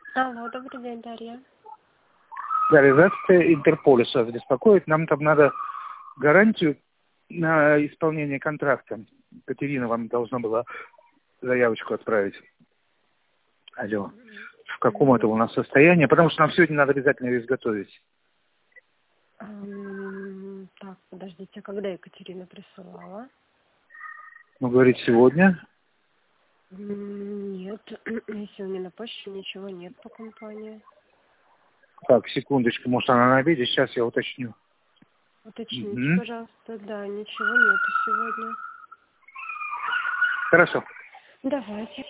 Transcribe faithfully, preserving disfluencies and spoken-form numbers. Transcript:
Алло, добрый день, Дарья. Дарья, здравствуйте, Интерполис вас беспокоит. Нам там надо гарантию на исполнение контракта. Катерина вам должна была заявочку отправить. Алло. В каком это у нас состоянии? Потому что нам сегодня надо обязательно ее изготовить. Эм, Так, подождите, когда Екатерина присылала? Ну, говорит, сегодня. М, Нет, сегодня на почте ничего нет по компании. Так, секундочку, может, она на обеде? Сейчас я уточню. Уточните, Угу. пожалуйста, да, ничего нету сегодня. Хорошо. Давайте.